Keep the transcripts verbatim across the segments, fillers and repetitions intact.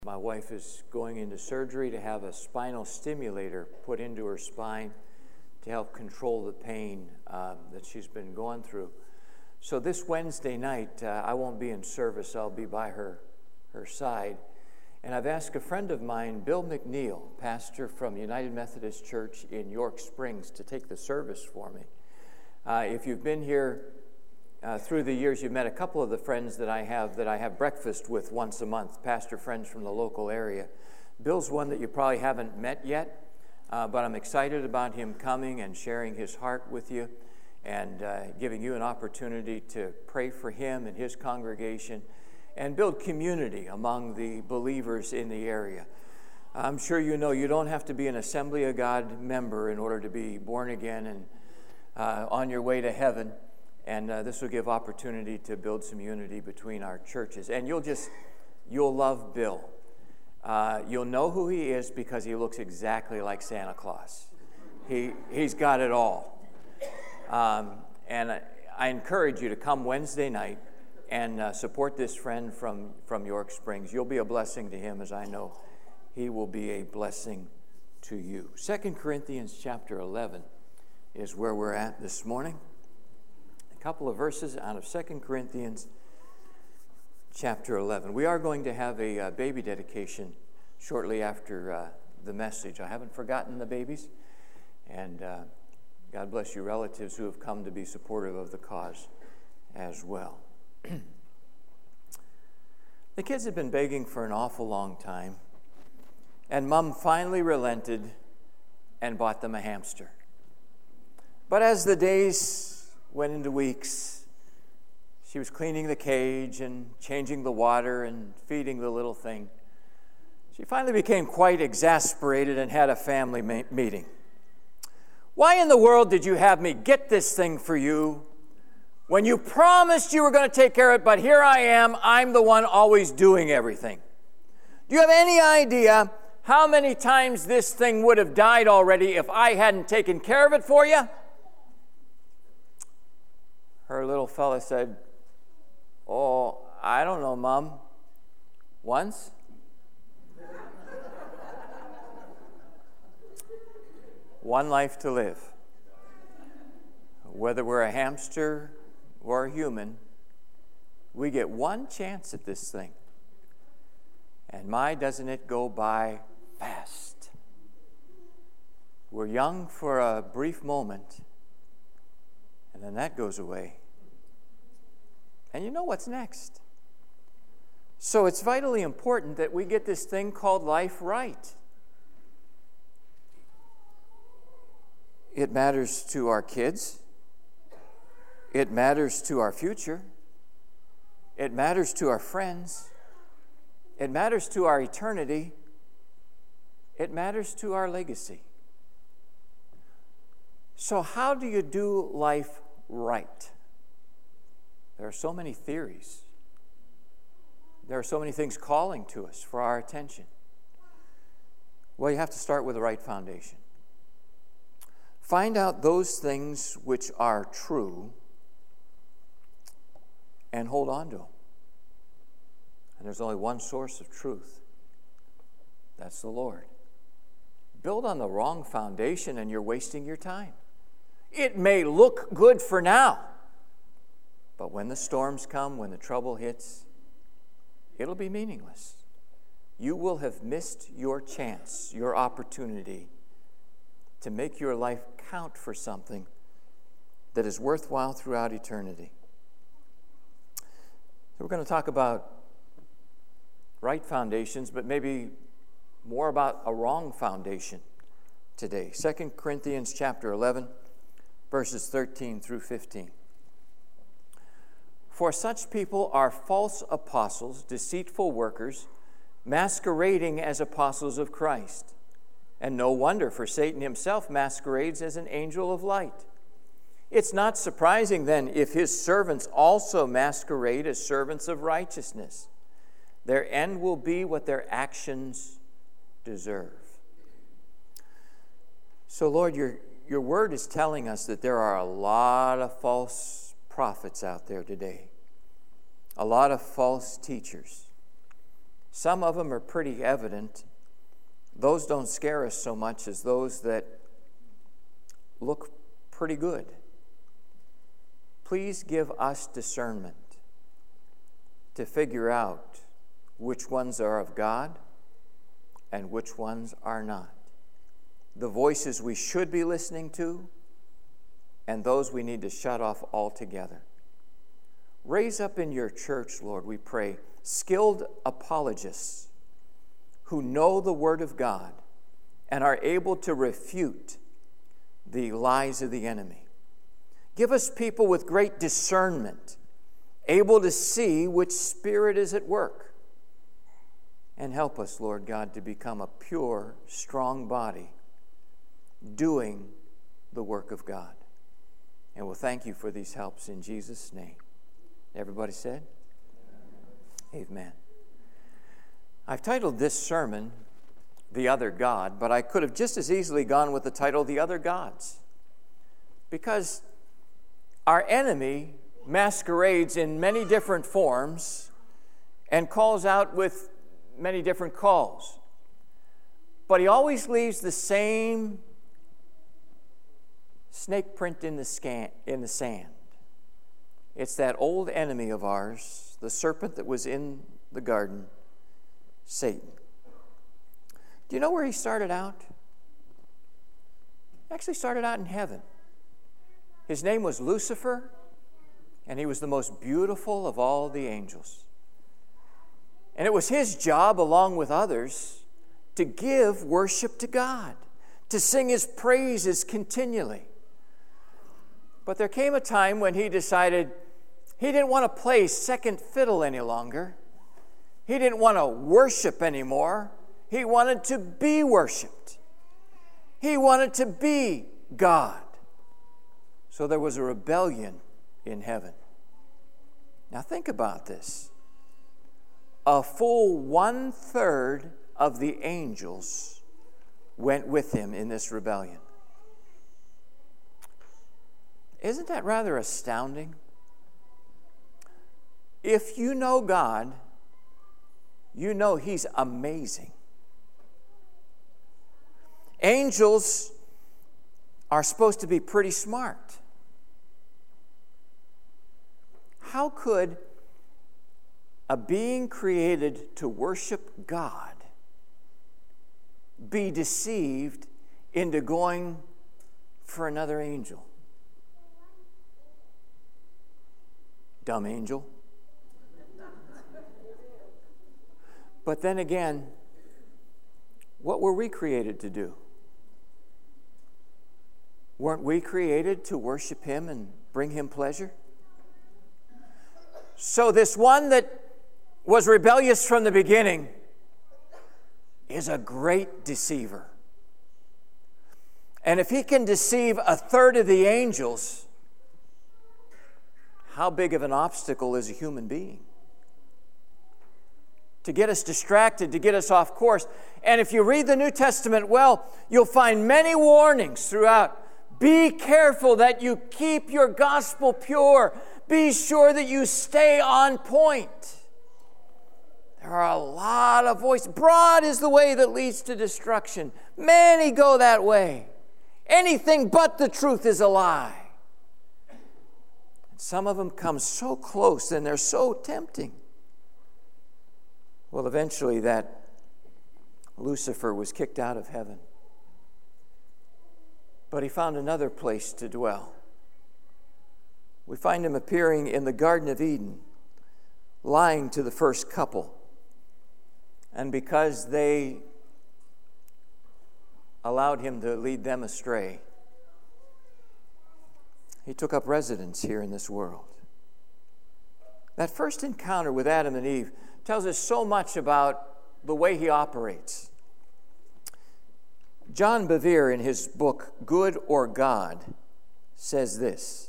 My wife is going into surgery to have a spinal stimulator put into her spine to help control the pain uh, that she's been going through. So this Wednesday night, uh, I won't be in service. I'll be by her, her side. And I've asked a friend of mine, Bill McNeil, pastor from United Methodist Church in York Springs, to take the service for me. Uh, if you've been here uh, through the years, you've met a couple of the friends that I have that I have breakfast with once a month, pastor friends from the local area. Bill's one that you probably haven't met yet, uh, but I'm excited about him coming and sharing his heart with you and uh, giving you an opportunity to pray for him and his congregation and build community among the believers in the area. I'm sure you know you don't have to be an Assembly of God member in order to be born again and uh, on your way to heaven. And uh, this will give opportunity to build some unity between our churches. And you'll just, you'll love Bill. Uh, you'll know who he is because he looks exactly like Santa Claus. He, he's got it all. Um, and I, I encourage you to come Wednesday night and uh, support this friend from, from York Springs. You'll be a blessing to him, as I know he will be a blessing to you. Second Corinthians chapter eleven is where we're at this morning. A couple of verses out of Second Corinthians chapter eleven. We are going to have a uh, baby dedication shortly after uh, the message. I haven't forgotten the babies, and uh, God bless you relatives who have come to be supportive of the cause as well. The kids have been begging for an awful long time, and Mom finally relented and bought them a hamster. But as the days went into weeks, she was cleaning the cage and changing the water and feeding the little thing. She finally became quite exasperated and had a family ma- meeting. Why in the world did you have me get this thing for you when you promised you were going to take care of it, but here I am, I'm the one always doing everything? Do you have any idea how many times this thing would have died already if I hadn't taken care of it for you? Her little fella said, "Oh, I don't know, Mom. Once?" One life to live. Whether we're a hamster or a human, we get one chance at this thing. And my, doesn't it go by fast? We're young for a brief moment, and then that goes away. And you know what's next. So it's vitally important that we get this thing called life right. It matters to our kids. It matters to our future. It matters to our friends. It matters to our eternity. It matters to our legacy. So how do you do life right? There are so many theories. There are so many things calling to us for our attention. Well, you have to start with the right foundation. Find out those things which are true and hold on to them. And there's only one source of truth. That's the Lord. Build on the wrong foundation and you're wasting your time. It may look good for now, but when the storms come, when the trouble hits, it'll be meaningless. You will have missed your chance, your opportunity to make your life count for something that is worthwhile throughout eternity. So we're going to talk about right foundations, but maybe more about a wrong foundation today. Second Corinthians chapter eleven, verses thirteen through fifteen. For such people are false apostles, deceitful workers, masquerading as apostles of Christ. And no wonder, for Satan himself masquerades as an angel of light. It's not surprising then if his servants also masquerade as servants of righteousness. Their end will be what their actions deserve. So, Lord, your, your word is telling us that there are a lot of false prophets out there today, a lot of false teachers. Some of them are pretty evident. Those don't scare us so much as those that look pretty good. Please give us discernment to figure out which ones are of God and which ones are not. The voices we should be listening to and those we need to shut off altogether. Raise up in your church, Lord, we pray, skilled apologists who know the Word of God and are able to refute the lies of the enemy. Give us people with great discernment, able to see which spirit is at work. And help us, Lord God, to become a pure, strong body doing the work of God. And we'll thank you for these helps in Jesus' name. Everybody said? Amen. Amen. I've titled this sermon, The Other God, but I could have just as easily gone with the title, The Other Gods. Because our enemy masquerades in many different forms and calls out with many different calls. But he always leaves the same snake print in the, scan, in the sand. It's that old enemy of ours, the serpent that was in the garden, Satan. Do you know where he started out? He actually started out in heaven. His name was Lucifer, and he was the most beautiful of all the angels. And it was his job, along with others, to give worship to God, to sing his praises continually. But there came a time when he decided he didn't want to play second fiddle any longer. He didn't want to worship anymore. He wanted to be worshiped. He wanted to be God. So there was a rebellion in heaven. Now think about this. A full one-third of the angels went with him in this rebellion. Isn't that rather astounding? If you know God, you know He's amazing. Angels are supposed to be pretty smart. How could a being created to worship God be deceived into going for another angel? Dumb angel. But then again, what were we created to do? Weren't we created to worship Him and bring Him pleasure? So this one that was rebellious from the beginning is a great deceiver. And if he can deceive a third of the angels, how big of an obstacle is a human being? To get us distracted, to get us off course. And if you read the New Testament well, you'll find many warnings throughout. Be careful that you keep your gospel pure. Be sure that you stay on point. There are a lot of voices. Broad is the way that leads to destruction. Many go that way. Anything but the truth is a lie. Some of them come so close and they're so tempting. Well, eventually that Lucifer was kicked out of heaven. But he found another place to dwell. We find him appearing in the Garden of Eden, lying to the first couple. And because they allowed him to lead them astray, he took up residence here in this world. That first encounter with Adam and Eve tells us so much about the way he operates. John Bevere, in his book, Good or God, says this: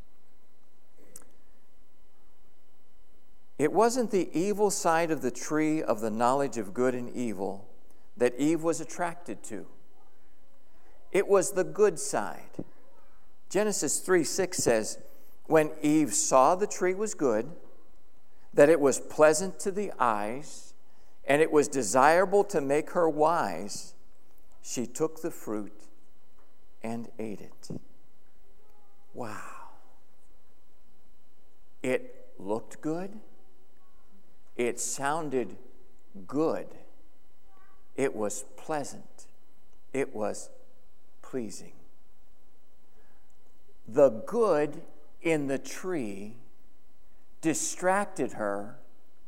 it wasn't the evil side of the tree of the knowledge of good and evil that Eve was attracted to. It was the good side. Genesis three six says, when Eve saw the tree was good, that it was pleasant to the eyes, and it was desirable to make her wise, she took the fruit and ate it. Wow. It looked good. It sounded good. It was pleasant. It was pleasing. The good in the tree distracted her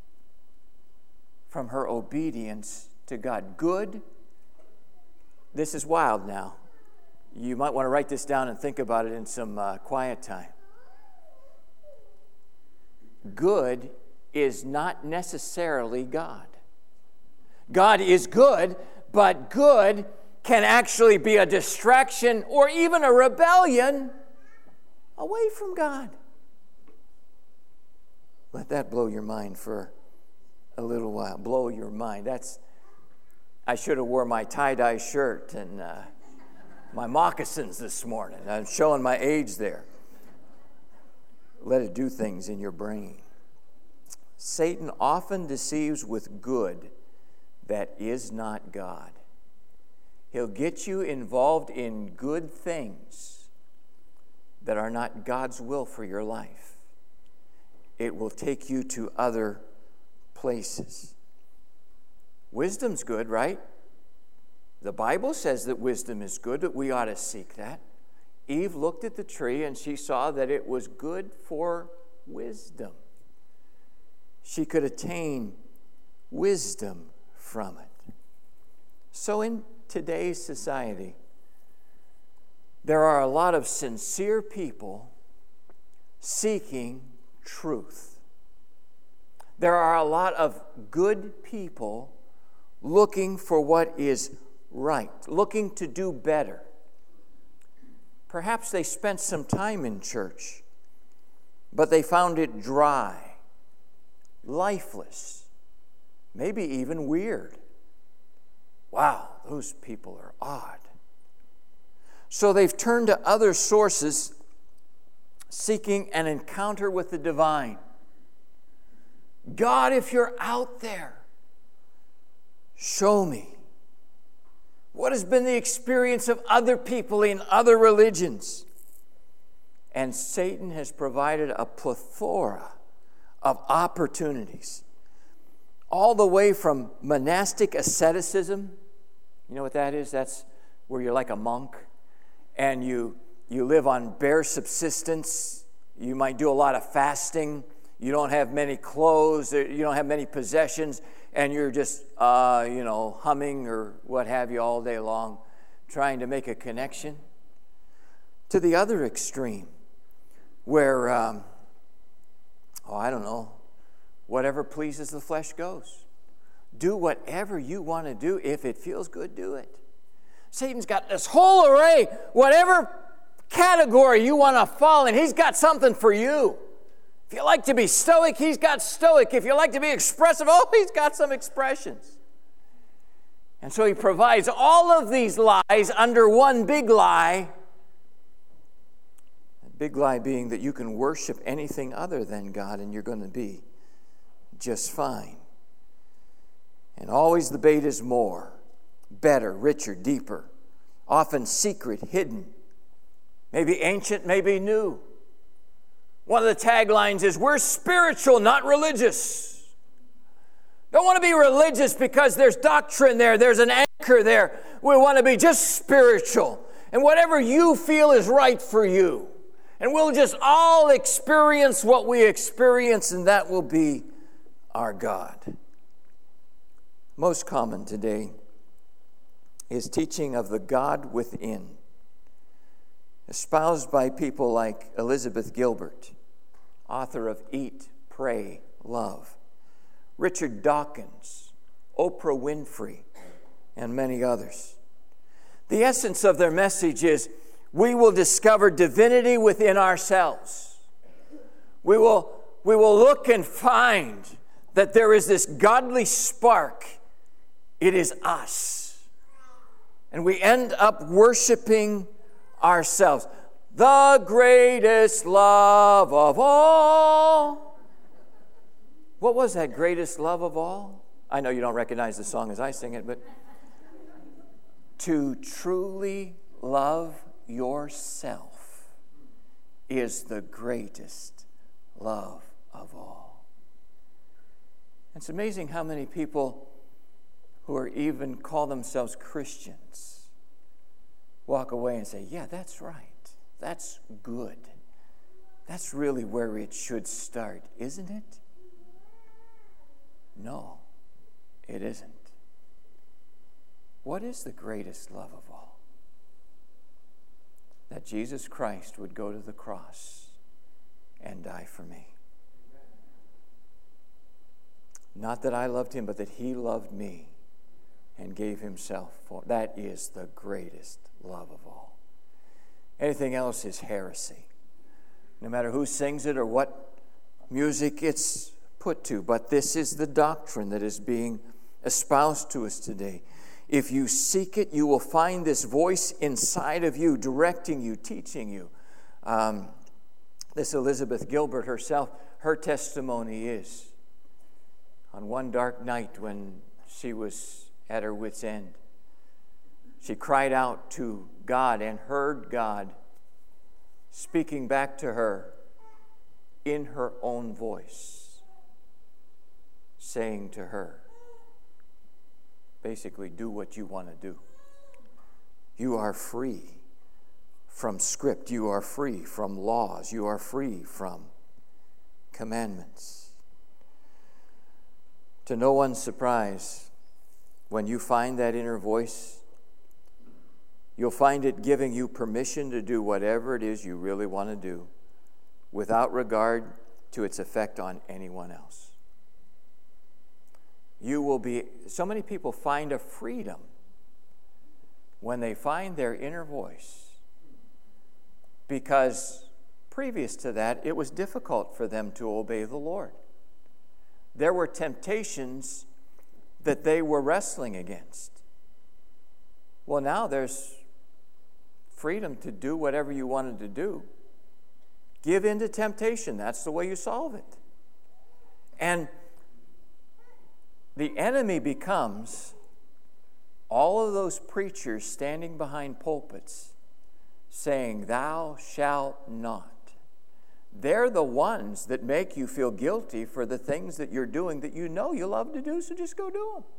from her obedience to God. Good, this is wild now. You might want to write this down and think about it in some uh, quiet time. Good is not necessarily God. God is good, but good can actually be a distraction or even a rebellion away from God. Let that blow your mind for a little while. Blow your mind. That's, I should have wore my tie-dye shirt and uh, my moccasins this morning. I'm showing my age there. Let it do things in your brain. Satan often deceives with good that is not God. He'll get you involved in good things that are not God's will for your life. It will take you to other places. Wisdom's good, right? The Bible says that wisdom is good, that we ought to seek that. Eve looked at the tree and she saw that it was good for wisdom. She could attain wisdom from it. So in today's society, there are a lot of sincere people seeking truth. There are a lot of good people looking for what is right, looking to do better. Perhaps they spent some time in church, but they found it dry, lifeless, maybe even weird. Wow, those people are odd. So they've turned to other sources, seeking an encounter with the divine. God, if you're out there, show me. What has been the experience of other people in other religions? And Satan has provided a plethora of opportunities, all the way from monastic asceticism. You know what that is? That's where you're like a monk and you you live on bare subsistence. You might do a lot of fasting. You don't have many clothes. You don't have many possessions. And you're just, uh, you know, humming or what have you all day long, trying to make a connection. To the other extreme, where, um, oh, I don't know, whatever pleases the flesh goes. Do whatever you want to do. If it feels good, do it. Satan's got this whole array. Whatever category you want to fall in, he's got something for you. If you like to be stoic, he's got stoic. If you like to be expressive, oh, he's got some expressions. And so he provides all of these lies under one big lie. The big lie being that you can worship anything other than God and you're going to be just fine. And always the bait is more, better, richer, deeper, often secret, hidden, maybe ancient, maybe new. One of the taglines is, we're spiritual, not religious. Don't want to be religious because there's doctrine there, there's an anchor there. We want to be just spiritual. And whatever you feel is right for you. And we'll just all experience what we experience, and that will be our God. Most common today is teaching of the God within, espoused by people like Elizabeth Gilbert, author of Eat, Pray, Love, Richard Dawkins, Oprah Winfrey, and many others. The essence of their message is, we will discover divinity within ourselves. We will, we will look and find that there is this godly spark. It is us. And we end up worshiping ourselves. The greatest love of all. What was that greatest love of all? I know you don't recognize the song as I sing it, but to truly love yourself is the greatest love of all. It's amazing how many people who are even call themselves Christians walk away and say, yeah, that's right. That's good. That's really where it should start, isn't it? No, it isn't. What is the greatest love of all? That Jesus Christ would go to the cross and die for me. Not that I loved him, but that he loved me and gave himself for. That is the greatest love of all. Anything else is heresy. No matter who sings it or what music it's put to. But this is the doctrine that is being espoused to us today. If you seek it, you will find this voice inside of you, directing you, teaching you. Um, this Elizabeth Gilbert herself, her testimony is, on one dark night when she was at her wit's end, she cried out to God and heard God speaking back to her in her own voice, saying to her, basically, do what you want to do. You are free from script. You are free from laws. You are free from commandments. To no one's surprise, when you find that inner voice, you'll find it giving you permission to do whatever it is you really want to do without regard to its effect on anyone else. You will be, so many people find a freedom when they find their inner voice, because previous to that, it was difficult for them to obey the Lord. There were temptations that they were wrestling against. Well, now there's freedom to do whatever you wanted to do. Give in to temptation. That's the way you solve it. And the enemy becomes all of those preachers standing behind pulpits saying, thou shalt not. They're the ones that make you feel guilty for the things that you're doing that you know you love to do, so just go do them.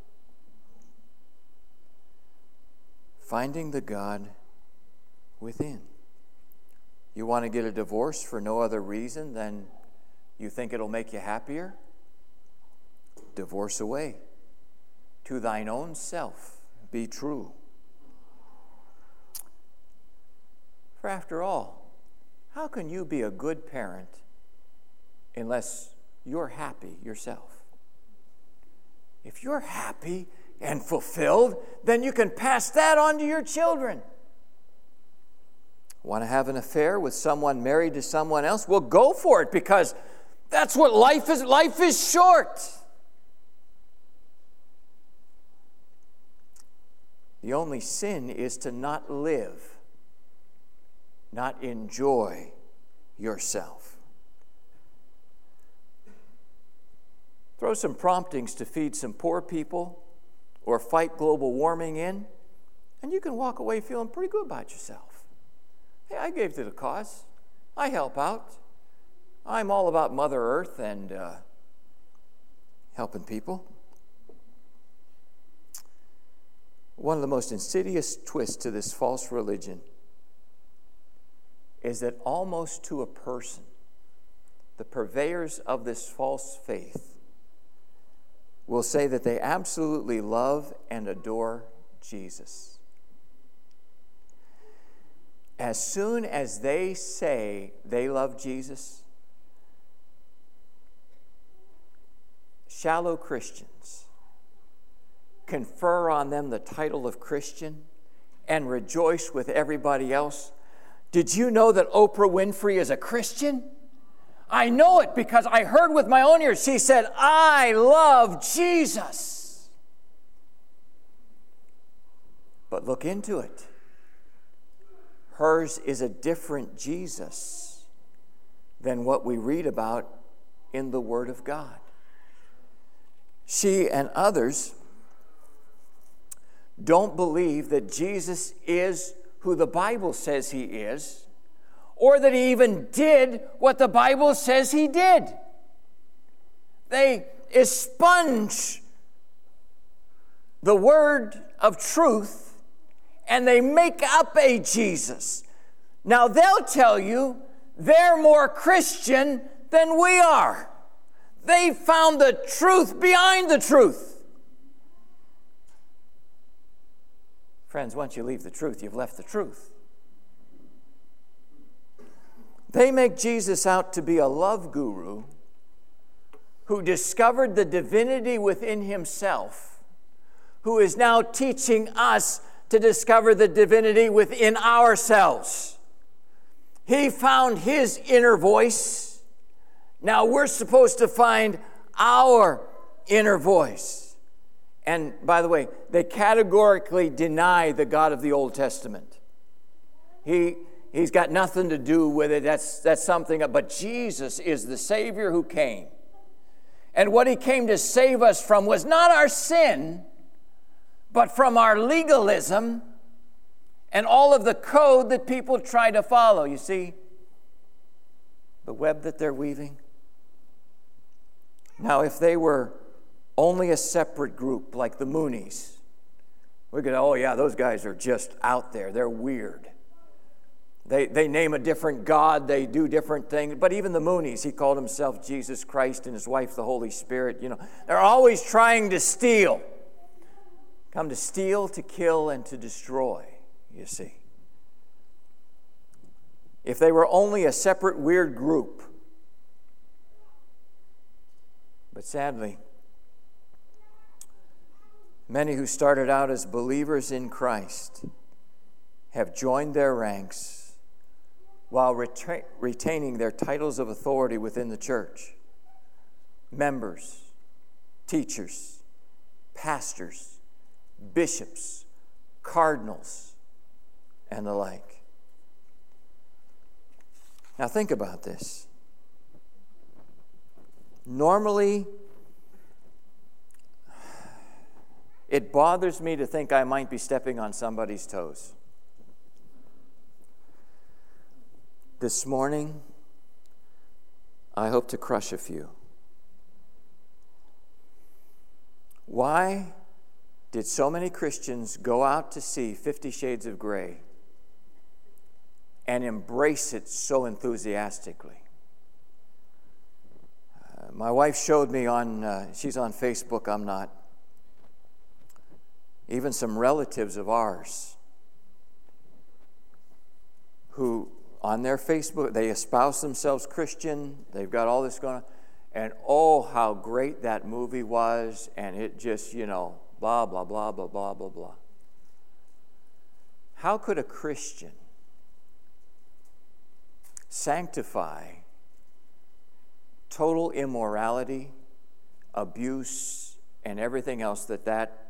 Finding the God within. You want to get a divorce for no other reason than you think it'll make you happier? Divorce away. To thine own self be true. For after all, how can you be a good parent unless you're happy yourself? If you're happy and fulfilled, then you can pass that on to your children. Want to have an affair with someone married to someone else? Well, go for it, because that's what life is. Life is short. The only sin is to not live, not enjoy yourself. Throw some promptings to feed some poor people or fight global warming in, and you can walk away feeling pretty good about yourself. Hey, I gave to the cause. I help out. I'm all about Mother Earth and uh, helping people. One of the most insidious twists to this false religion is that almost to a person, the purveyors of this false faith will say that they absolutely love and adore Jesus. As soon as they say they love Jesus, shallow Christians confer on them the title of Christian and rejoice with everybody else. Did you know that Oprah Winfrey is a Christian? I know it because I heard with my own ears. She said, I love Jesus. But look into it. Hers is a different Jesus than what we read about in the Word of God. she and others don't believe that Jesus is who the Bible says he is, or that he even did what the Bible says he did. They expunge the word of truth and they make up a Jesus. Now they'll tell you they're more Christian than we are. They found the truth behind the truth. Friends, once you leave the truth, you've left the truth. They make Jesus out to be a love guru who discovered the divinity within himself, who is now teaching us to discover the divinity within ourselves. He found his inner voice. Now we're supposed to find our inner voice. And by the way, they categorically deny the God of the Old Testament. He, he's got nothing to do with it. That's, that's something. But Jesus is the Savior who came. And what he came to save us from was not our sin, but from our legalism and all of the code that people try to follow. You see the web that they're weaving? Now, if they were only a separate group like the Moonies, we could, oh yeah, those guys are just out there. They're weird. They, they name a different God. They do different things. But even the Moonies, he called himself Jesus Christ and his wife the Holy Spirit. You know, they're always trying to steal. Come to steal, to kill, and to destroy, you see. If they were only a separate weird group. But sadly, many who started out as believers in Christ have joined their ranks while reta- retaining their titles of authority within the church. Members, teachers, pastors, bishops, cardinals, and the like. Now think about this. Normally, it bothers me to think I might be stepping on somebody's toes. This morning, I hope to crush a few. Why did so many Christians go out to see Fifty Shades of Grey and embrace it so enthusiastically? Uh, my wife showed me on, uh, she's on Facebook, I'm not, even some relatives of ours who on their Facebook, they espouse themselves Christian, they've got all this going on, and oh, how great that movie was, and it just, you know, blah, blah, blah, blah, blah, blah, blah. How could a Christian sanctify total immorality, abuse, and everything else that that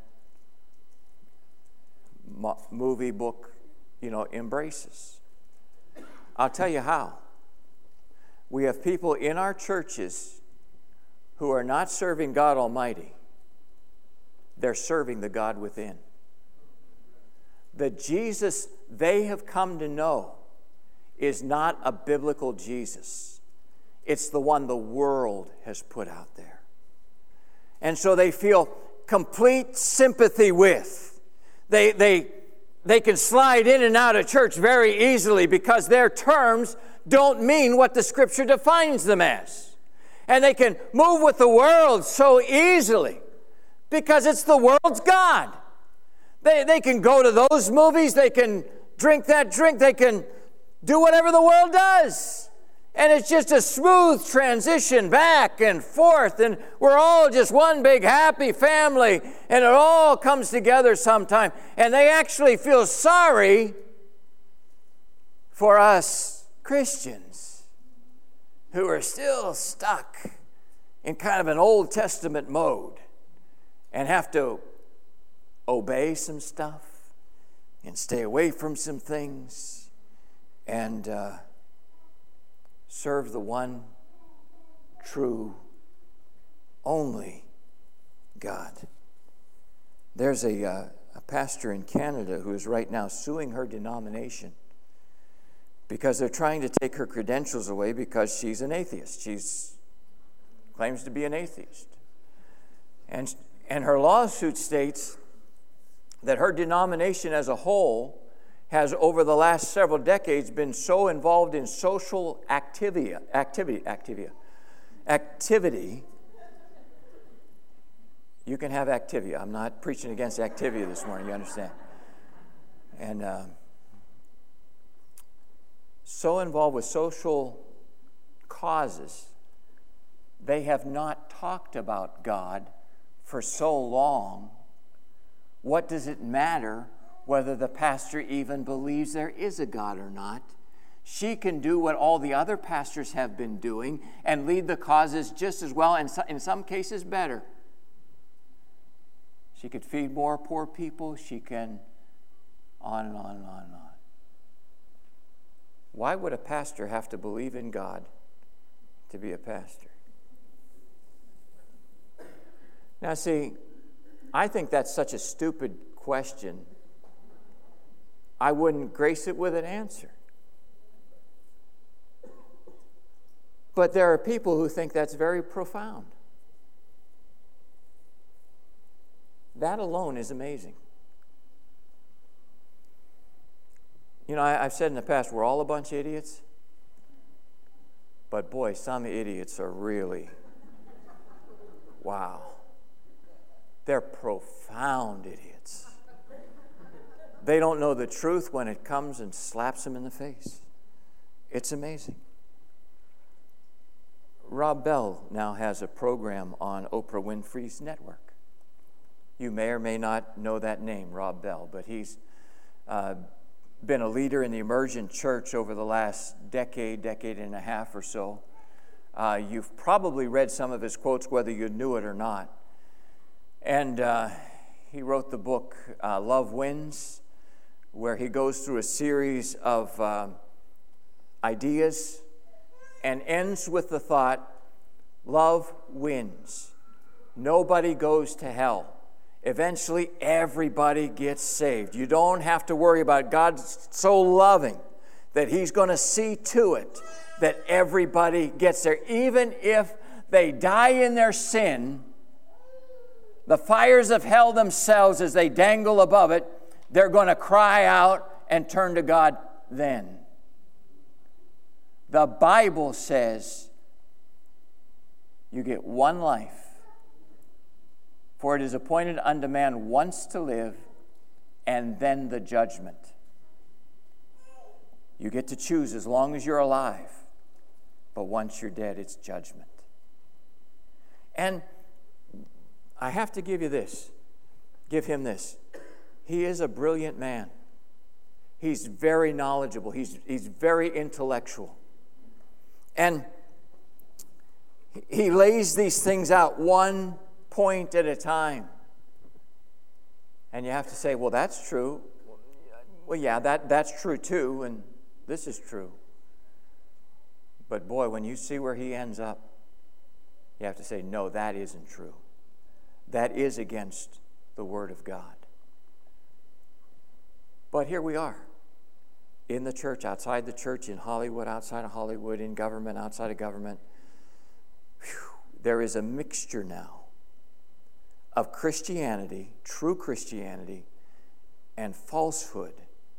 mo- movie, book, you know, embraces? I'll tell you how. We have people in our churches who are not serving God Almighty. They're serving the God within. The Jesus they have come to know is not a biblical Jesus. It's the one the world has put out there. And so they feel complete sympathy with. They, they, they can slide in and out of church very easily because their terms don't mean what the Scripture defines them as. And they can move with the world so easily because it's the world's God. They, they can go to those movies, they can drink that drink, they can do whatever the world does. And it's just a smooth transition back and forth, and we're all just one big happy family, and it all comes together sometime. And they actually feel sorry for us Christians who are still stuck in kind of an Old Testament mode and have to obey some stuff and stay away from some things and uh, serve the one true, only God. There's a, uh, a pastor in Canada who is right now suing her denomination because they're trying to take her credentials away because she's an atheist. She claims to be an atheist. And, and her lawsuit states that her denomination as a whole has, over the last several decades, been so involved in social activity, activity, activity, activity. You can have activity. I'm not preaching against activity this morning, you understand. And uh, so involved with social causes, they have not talked about God for so long. What does it matter whether the pastor even believes there is a God or not? She can do what all the other pastors have been doing and lead the causes just as well, and in some cases better. She could feed more poor people. She can on and on and on and on. Why would a pastor have to believe in God to be a pastor? Now, see, I think that's such a stupid question, I wouldn't grace it with an answer. But there are people who think that's very profound. That alone is amazing. You know, I, I've said in the past, we're all a bunch of idiots. But boy, some idiots are really, wow. They're profound idiots. They don't know the truth when it comes and slaps them in the face. It's amazing. Rob Bell now has a program on Oprah Winfrey's network. You may or may not know that name, Rob Bell, but he's uh, been a leader in the emergent church over the last decade, decade and a half or so. Uh, you've probably read some of his quotes, whether you knew it or not. And uh, he wrote the book, uh, Love Wins, where he goes through a series of uh, ideas and ends with the thought, love wins. Nobody goes to hell. Eventually, everybody gets saved. You don't have to worry about it. God's so loving that He's going to see to it that everybody gets there. Even if they die in their sin, the fires of hell themselves, as they dangle above it, they're going to cry out and turn to God then. The Bible says you get one life. For it is appointed unto man once to live, and then the judgment. You get to choose as long as you're alive, but once you're dead, it's judgment. And I have to give you this, give him this. He is a brilliant man. He's very knowledgeable. He's, he's very intellectual. And he lays these things out one point at a time. And you have to say, well, that's true. Well, yeah, that, that's true too, and this is true. But boy, when you see where he ends up, you have to say, no, that isn't true. That is against the Word of God. But here we are, in the church, outside the church, in Hollywood, outside of Hollywood, in government, outside of government. Whew, there is a mixture now of Christianity, true Christianity, and falsehood.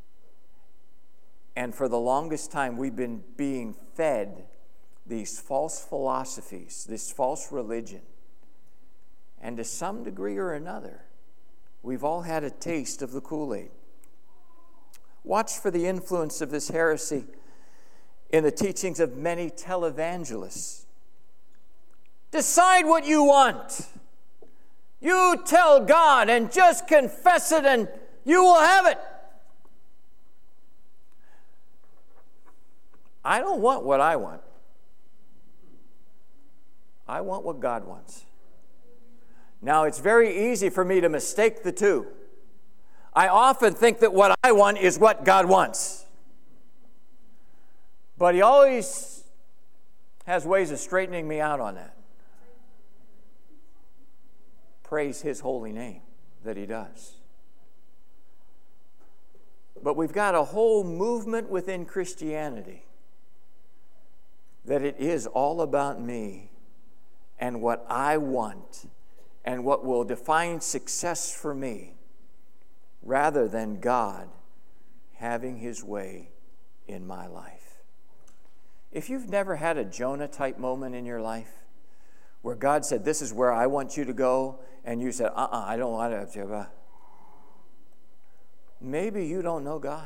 And for the longest time, we've been being fed these false philosophies, this false religion. And to some degree or another, we've all had a taste of the Kool-Aid. Watch for the influence of this heresy in the teachings of many televangelists. Decide what you want. You tell God and just confess it and you will have it. I don't want what I want. I want what God wants. Now, it's very easy for me to mistake the two. I often think that what I want is what God wants. But He always has ways of straightening me out on that. praise his holy name that he does. But we've got a whole movement within Christianity that it is all about me and what I want and what will define success for me, rather than God having his way in my life. If you've never had a Jonah-type moment in your life where God said, this is where I want you to go, and you said, uh-uh, I don't want to, maybe you don't know God.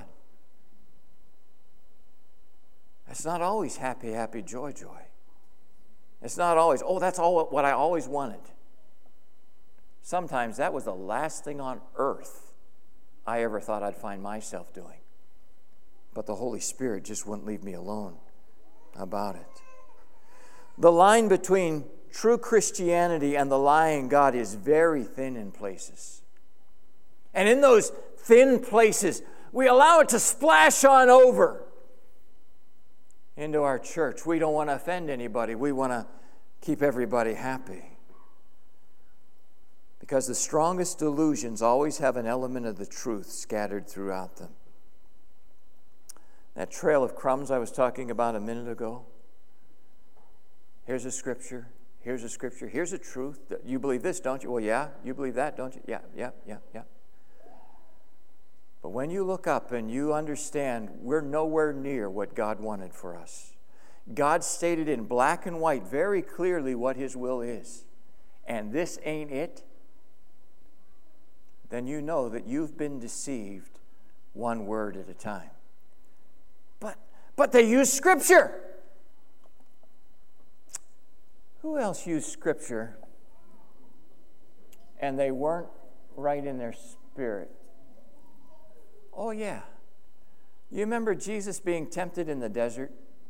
It's not always happy, happy, joy, joy. It's not always, oh, that's all what I always wanted. Sometimes that was the last thing on earth I ever thought I'd find myself doing. But the Holy Spirit just wouldn't leave me alone about it. The line between true Christianity and the lying God is very thin in places. And in those thin places, we allow it to splash on over into our church. We don't want to offend anybody. We want to keep everybody happy. Because the strongest delusions always have an element of the truth scattered throughout them. That trail of crumbs I was talking about a minute ago. Here's a scripture. Here's a scripture. Here's a truth. You believe this, don't you? Well, yeah. You believe that, don't you? Yeah, yeah, yeah, yeah. But when you look up and you understand we're nowhere near what God wanted for us. God stated in black and white very clearly what his will is. And this ain't it. Then you know that you've been deceived one word at a time. But, but they use Scripture. Who else used Scripture and they weren't right in their spirit? Oh, yeah. You remember Jesus being tempted in the desert?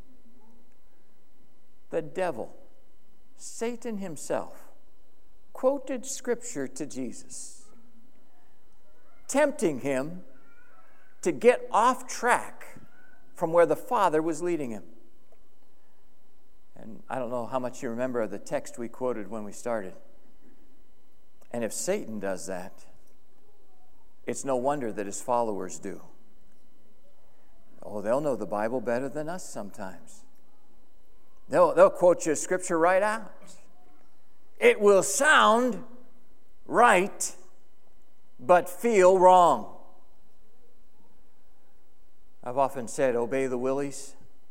The devil, Satan himself, quoted Scripture to Jesus, tempting him to get off track from where the Father was leading him. And I don't know how much you remember of the text we quoted when we started. And if Satan does that, it's no wonder that his followers do. Oh, they'll know the Bible better than us sometimes. They'll, they'll quote you a scripture right out. It will sound right, but feel wrong. I've often said, obey the willies.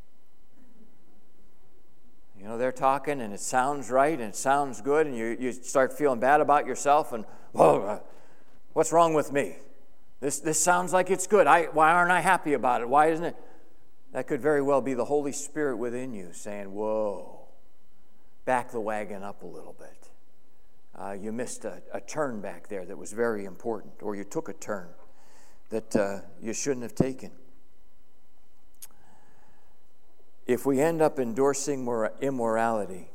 You know, they're talking and it sounds right and it sounds good, and you, you start feeling bad about yourself and, whoa, what's wrong with me? This, this sounds like it's good. I, why aren't I happy about it? Why isn't it? That could very well be the Holy Spirit within you saying, whoa, back the wagon up a little bit. Uh, you missed a, a turn back there that was very important, or you took a turn that uh, you shouldn't have taken. If we end up endorsing mor- immorality,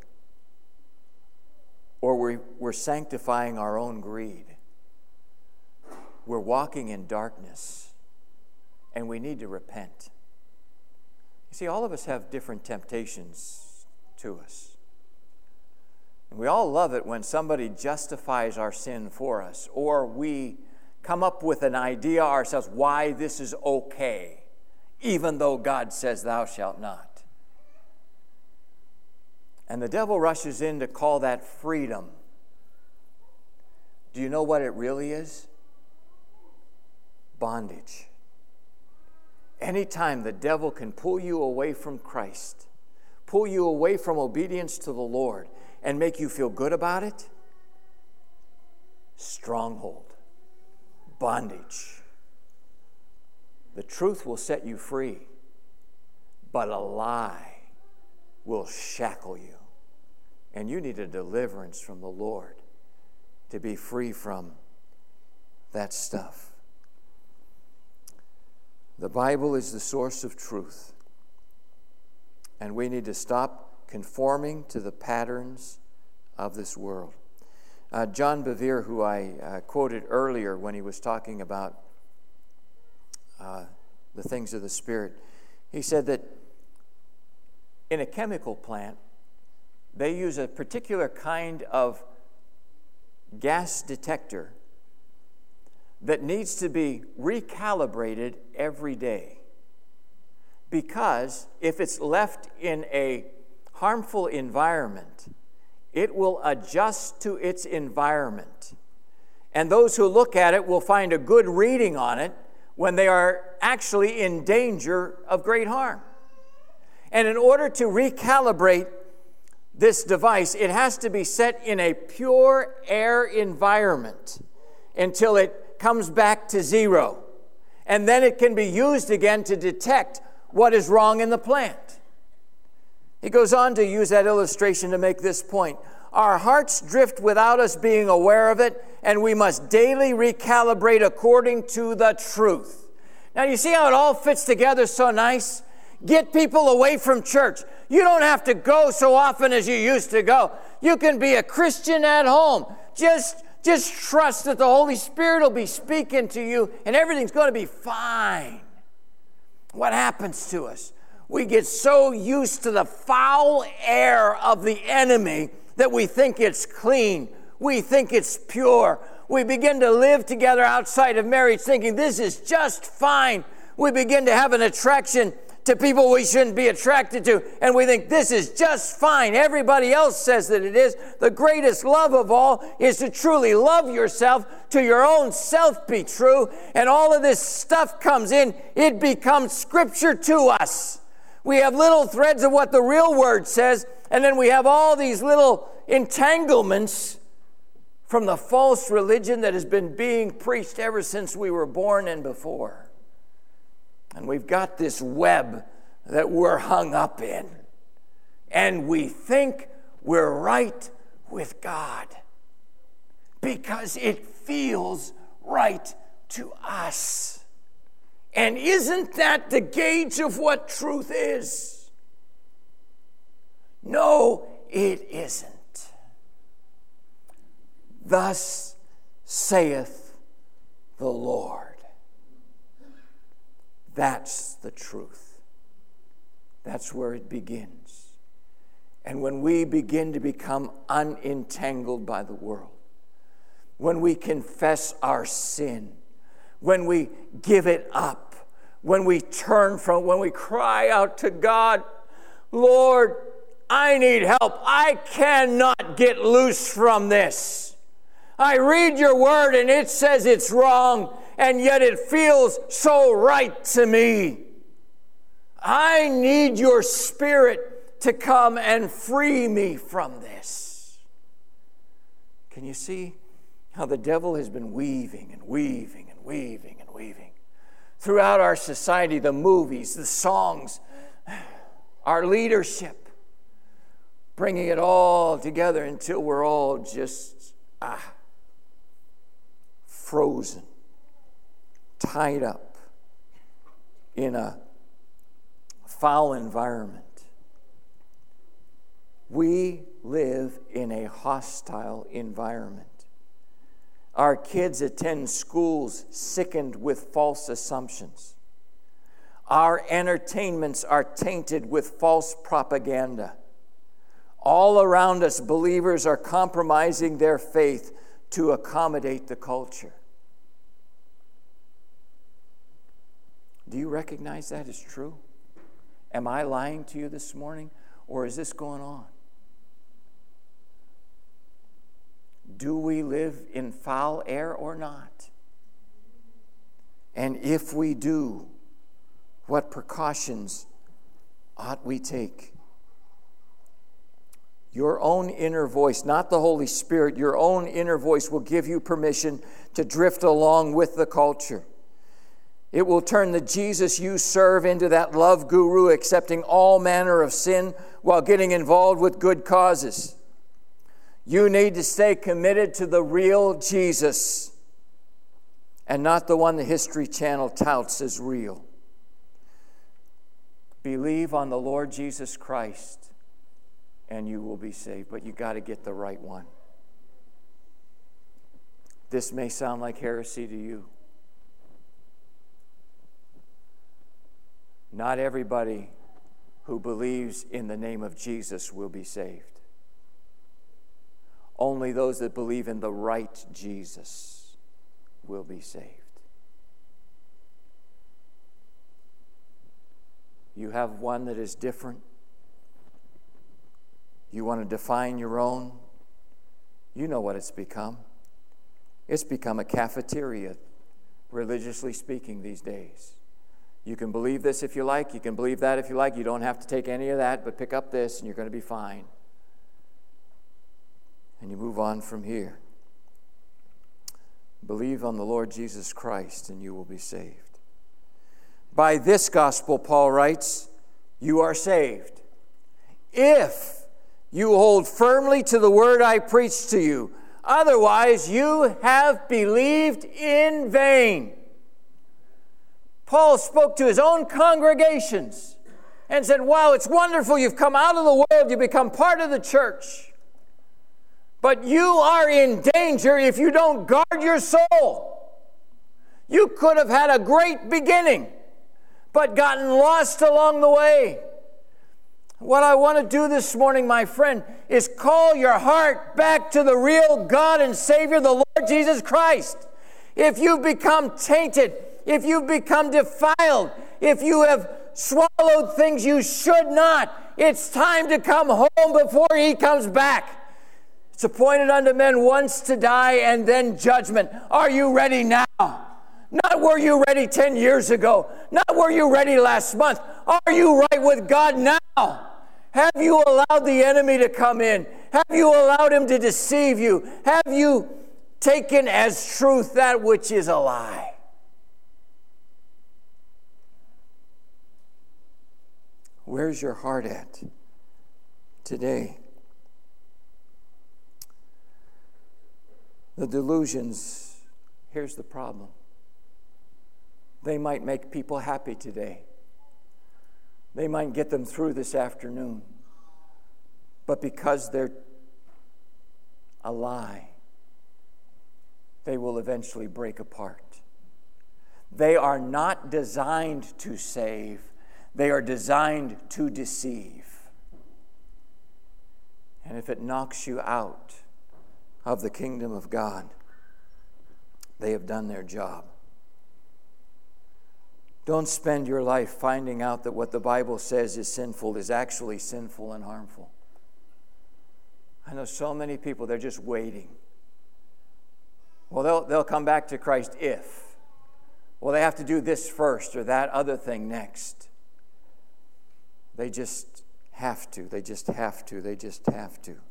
or we, we're sanctifying our own greed, we're walking in darkness, and we need to repent. You see, all of us have different temptations to us. And we all love it when somebody justifies our sin for us, or we come up with an idea ourselves why this is okay, even though God says thou shalt not. And the devil rushes in to call that freedom. Do you know what it really is? Bondage. Anytime the devil can pull you away from Christ, pull you away from obedience to the Lord, and make you feel good about it, stronghold, bondage. The truth will set you free, but a lie will shackle you. And you need a deliverance from the Lord to be free from that stuff. The Bible is the source of truth. And we need to stop conforming to the patterns of this world. Uh, John Bevere, who I uh, quoted earlier when he was talking about uh, the things of the Spirit, he said that in a chemical plant, they use a particular kind of gas detector that needs to be recalibrated every day. Because if it's left in a harmful environment, it will adjust to its environment. And those who look at it will find a good reading on it when they are actually in danger of great harm. And in order to recalibrate this device, it has to be set in a pure air environment until it comes back to zero. And then it can be used again to detect what is wrong in the plant. He goes on to use that illustration to make this point. Our hearts drift without us being aware of it, and we must daily recalibrate according to the truth. Now, you see how it all fits together so nice? Get people away from church. You don't have to go so often as you used to go. You can be a Christian at home. Just, just trust that the Holy Spirit will be speaking to you, and everything's going to be fine. What happens to us? We get so used to the foul air of the enemy that we think it's clean. We think it's pure. We begin to live together outside of marriage thinking this is just fine. We begin to have an attraction to people we shouldn't be attracted to, and we think this is just fine. Everybody else says that it is. The greatest love of all is to truly love yourself, to your own self be true, and all of this stuff comes in. It becomes scripture to us. We have little threads of what the real word says, and then we have all these little entanglements from the false religion that has been being preached ever since we were born and before. And we've got this web that we're hung up in. And we think we're right with God because it feels right to us. And isn't that the gauge of what truth is? No, it isn't. Thus saith the Lord. That's the truth. That's where it begins. And when we begin to become unentangled by the world, when we confess our sin, when we give it up, when we turn from, when we cry out to God, Lord, I need help. I cannot get loose from this. I read your word and it says it's wrong, and yet it feels so right to me. I need your Spirit to come and free me from this. Can you see how the devil has been weaving and weaving and weaving and weaving throughout our society, the movies, the songs, our leadership, bringing it all together until we're all just ah, frozen, tied up in a foul environment. We live in a hostile environment. Our kids attend schools sickened with false assumptions. Our entertainments are tainted with false propaganda. All around us, believers are compromising their faith to accommodate the culture. Do you recognize that as true? Am I lying to you this morning, or is this going on? Do we live in foul air or not? And if we do, what precautions ought we take? Your own inner voice, not the Holy Spirit, your own inner voice will give you permission to drift along with the culture. It will turn the Jesus you serve into that love guru, accepting all manner of sin while getting involved with good causes. You need to stay committed to the real Jesus and not the one the History Channel touts as real. Believe on the Lord Jesus Christ and you will be saved, but you got to get the right one. This may sound like heresy to you. Not everybody who believes in the name of Jesus will be saved. Only those that believe in the right Jesus will be saved. You have one that is different. You want to define your own. You know what it's become. It's become a cafeteria, religiously speaking, these days. You can believe this if you like. You can believe that if you like. You don't have to take any of that, but pick up this and you're going to be fine. And you move on from here. Believe on the Lord Jesus Christ and you will be saved. By this gospel, Paul writes, you are saved. If you hold firmly to the word I preached to you, otherwise you have believed in vain. Paul spoke to his own congregations and said, wow, it's wonderful. You've come out of the world. You become part of the church. But you are in danger if you don't guard your soul. You could have had a great beginning, but gotten lost along the way. What I want to do this morning, my friend, is call your heart back to the real God and Savior, the Lord Jesus Christ. If you've become tainted, if you've become defiled, if you have swallowed things you should not, it's time to come home before He comes back. It's appointed unto men once to die and then judgment. Are you ready now? Not were you ready ten years ago. Not were you ready last month. Are you right with God now? Have you allowed the enemy to come in? Have you allowed him to deceive you? Have you taken as truth that which is a lie? Where's your heart at today? The delusions, here's the problem. They might make people happy today. They might get them through this afternoon. But because they're a lie, they will eventually break apart. They are not designed to save. They are designed to deceive. And if it knocks you out of the kingdom of God, they have done their job. Don't spend your life finding out that what the Bible says is sinful is actually sinful and harmful. I know so many people, they're just waiting. Well, they'll, they'll come back to Christ if. Well, they have to do this first or that other thing next. They just have to. They just have to. They just have to.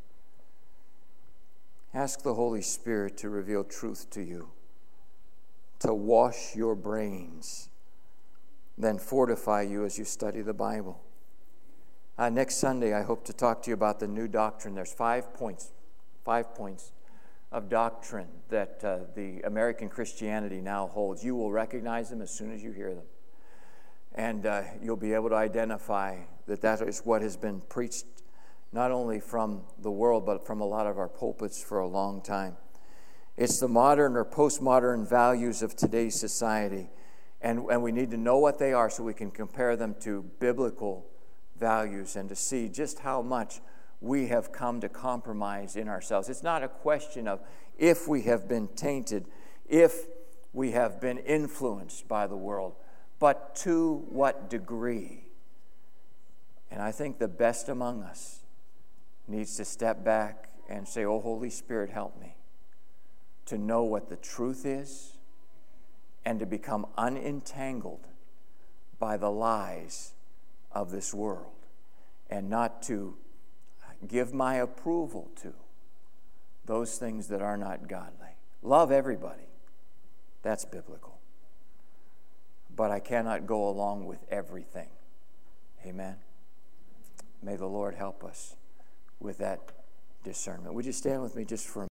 Ask the Holy Spirit to reveal truth to you, to wash your brains, then fortify you as you study the Bible. Uh, next Sunday, I hope to talk to you about the new doctrine. There's five points, five points of doctrine that uh, the American Christianity now holds. You will recognize them as soon as you hear them. And uh, you'll be able to identify that that is what has been preached not only from the world, but from a lot of our pulpits for a long time. It's the modern or postmodern values of today's society. And, and we need to know what they are so we can compare them to biblical values and to see just how much we have come to compromise in ourselves. It's not a question of if we have been tainted, if we have been influenced by the world, but to what degree. And I think the best among us needs to step back and say, oh, Holy Spirit, help me to know what the truth is and to become unentangled by the lies of this world and not to give my approval to those things that are not godly. Love everybody. That's biblical. But I cannot go along with everything. Amen. May the Lord help us with that discernment. Would you stand with me just for a minute?